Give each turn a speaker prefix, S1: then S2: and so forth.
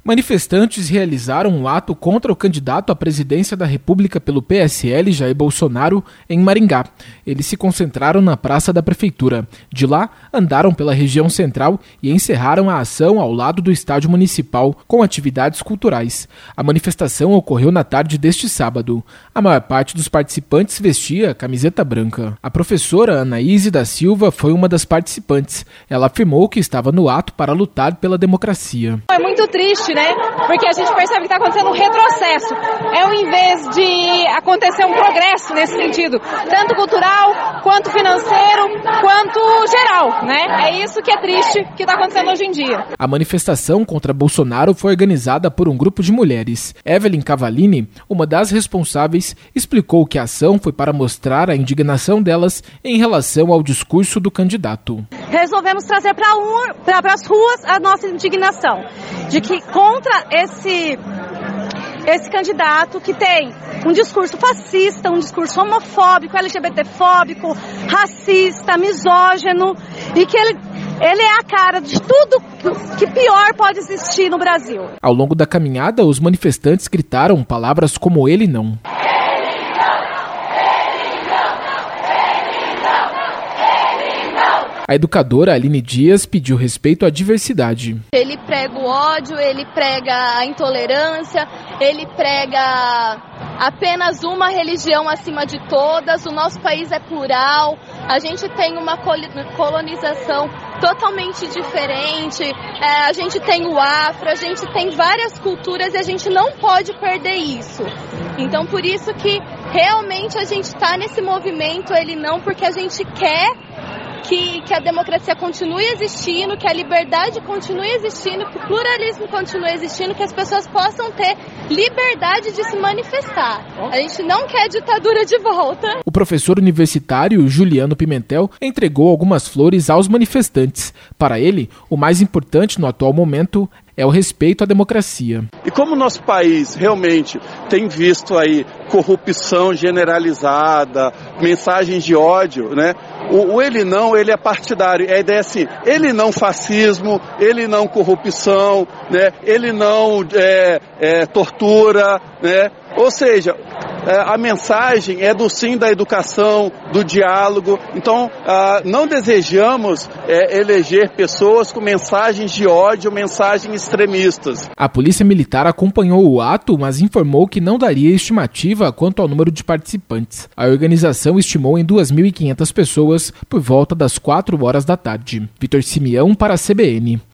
S1: Manifestantes realizaram um ato contra o candidato à presidência da República pelo PSL, Jair Bolsonaro, em Maringá. Eles se concentraram na Praça da Prefeitura. De lá, andaram pela região central e encerraram a ação ao lado do Estádio Municipal, com atividades culturais. A manifestação ocorreu na tarde deste sábado. A maior parte dos participantes vestia camiseta branca. A professora Anaíse da Silva foi uma das participantes. Ela afirmou que estava no ato para lutar pela democracia.
S2: É muito triste, né? Porque a gente percebe que está acontecendo um retrocesso. Ao invés de acontecer um progresso nesse sentido, tanto cultural, quanto financeiro, quanto geral, né? É isso que é triste que está acontecendo hoje em dia.
S1: A manifestação contra Bolsonaro foi organizada por um grupo de mulheres. Evelyn Cavallini, uma das responsáveis, explicou que a ação foi para mostrar a indignação delas em relação ao discurso do candidato.
S2: Resolvemos trazer para as ruas a nossa indignação de que contra esse candidato que tem um discurso fascista, um discurso homofóbico, LGBTfóbico, racista, misógino, e que ele é a cara de tudo que pior pode existir no Brasil.
S1: Ao longo da caminhada, os manifestantes gritaram palavras como "ele não". A educadora Aline Dias pediu respeito à diversidade.
S3: Ele prega o ódio, ele prega a intolerância, ele prega apenas uma religião acima de todas. O nosso país é plural, a gente tem uma colonização totalmente diferente, a gente tem o afro, a gente tem várias culturas e a gente não pode perder isso. Então por isso que realmente a gente está nesse movimento, ele não, porque a gente quer que a democracia continue existindo, que a liberdade continue existindo, que o pluralismo continue existindo, que as pessoas possam ter liberdade de se manifestar. A gente não quer ditadura de volta.
S1: O professor universitário Juliano Pimentel entregou algumas flores aos manifestantes. Para ele, o mais importante no atual momento é o respeito à democracia.
S4: E como o nosso país realmente tem visto aí corrupção generalizada, mensagens de ódio, né? O ele não, ele é partidário. A ideia é assim, ele não fascismo, ele não corrupção, né? Ele não tortura, né? Ou seja, a mensagem é do sim da educação, do diálogo. Então, não desejamos eleger pessoas com mensagens de ódio, mensagens extremistas.
S1: A Polícia Militar acompanhou o ato, mas informou que não daria estimativa quanto ao número de participantes. A organização estimou em 2.500 pessoas por volta das 4 horas da tarde. Vitor Simeão para a CBN.